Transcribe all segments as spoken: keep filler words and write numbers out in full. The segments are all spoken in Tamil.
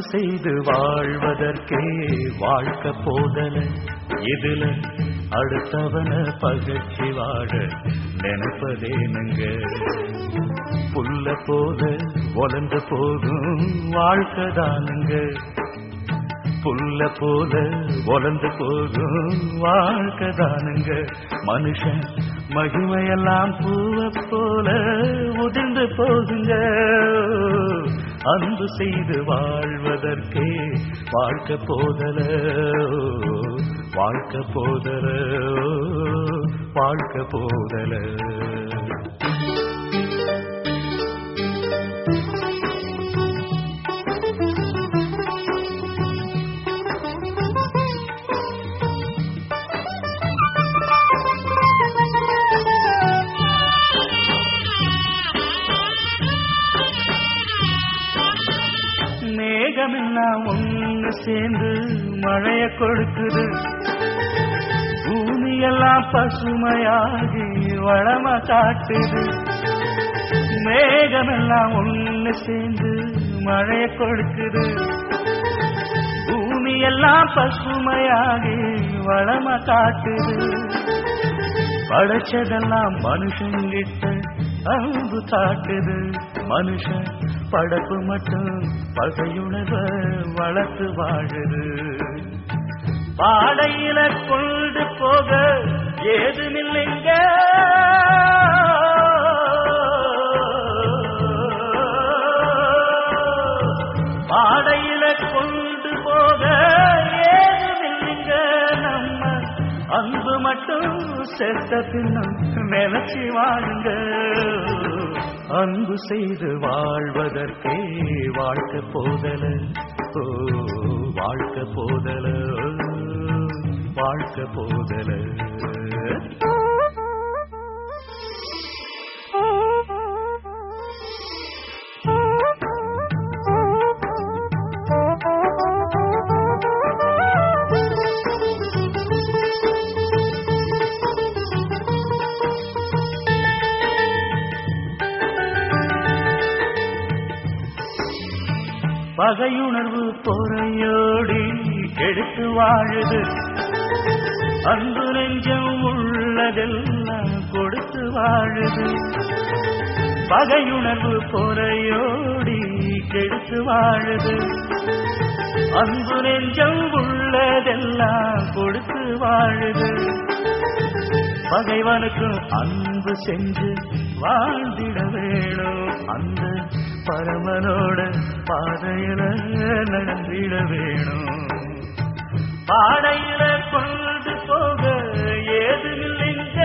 செய்து வாழ்வதற்கே வாழ்க்கை போதல இதுல அடுத்தவன பகச்சி வாழ நினைப்பதேனுங்க புல்ல போல வளர்ந்து போகும் வாழ்க்கை தானுங்க புல்ல போல வளர்ந்து போகும் வாழ்க்கை தானுங்க மனுஷன் மகிமையெல்லாம் பூவை போல உதிர்ந்து போகுங்க அன்பு செய்து வாழ்வதற்கே வாழ்க்கை போதல வாழ்க்கை போதல வாழ்க்கை போதல மேகமெல்லாம் ஒன்று சேர்ந்து மழைய கொடுக்குது பூமியெல்லாம் பசுமையாகி வளம காட்டுது மேகமெல்லாம் ஒன்று சேர்ந்து மழைய கொடுக்குது பூமியெல்லாம் பசுமையாகி வளம காட்டுது படைச்சதெல்லாம் மனுஷங்கிட்ட அன்பு காட்டுது மனுஷன் படைப்பு மட்டும் பகையுணர்வ வளர்த்து வாழுது பாடையில கொண்டு போக ஏதுமில்லைங்க பாடையில கொண்டு போக ஏதுமில்லைங்க நம்ம அன்பு மட்டும் செத்த பின்னும் நினைச்சி வாழுங்க அன்பு செய்து வாழ்வதற்கே வாழ்க்கை போதல ஓ வாழ்க்கை போதல வாழ்க்கை போதல பகையுணர்வு பொறையோடி கெடுத்து வாழுது அன்பு நெஞ்சம் உள்ளதெல்லாம் கொடுத்து வாழுது பகையுணர்வு பொறையோடி கெடுத்து வாழுது அன்பு நெஞ்சம் உள்ளதெல்லாம் கொடுத்து வாழுது பகைவனுக்கும் அன்பு செஞ்சு வாழ்ந்திட வேணும் அந்த பரமனோட பாதையில நடந்திட வேணும் பாடையில கொண்டு போக ஏதுமில்லைங்க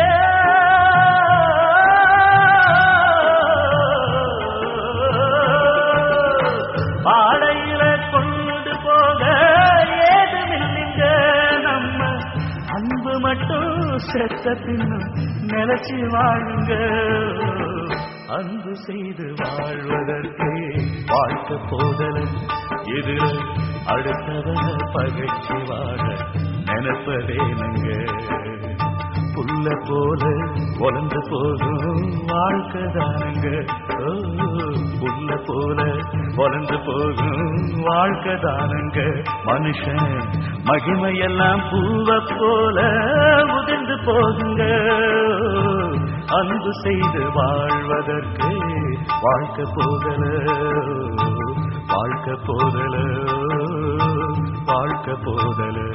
பாடையில கொண்டு போக ஏதுமில்லைங்க நம்ம அன்பு மட்டும் செத்த பின்னும் நினைச்சு வாழுங்க அன்பு செய்து வாழ்வதற்கே வாழ்க்கை போதல இது அடுத்தவன பகச்சி வாழ நினைப்பதேனுங்க புல்ல போல வளர்ந்து போகும் வாழ்க்கை தானுங்க புல்ல போல வளர்ந்து போகும் வாழ்க்கை தானுங்க மனுஷன் மகிமையெல்லாம் பூவை போல உதிர்ந்து போகுங்க அன்பு செய்து வாழ்வதற்கு வாழ்க்கை போதல வாழ்க்கை போதல வாழ்க்கை போதல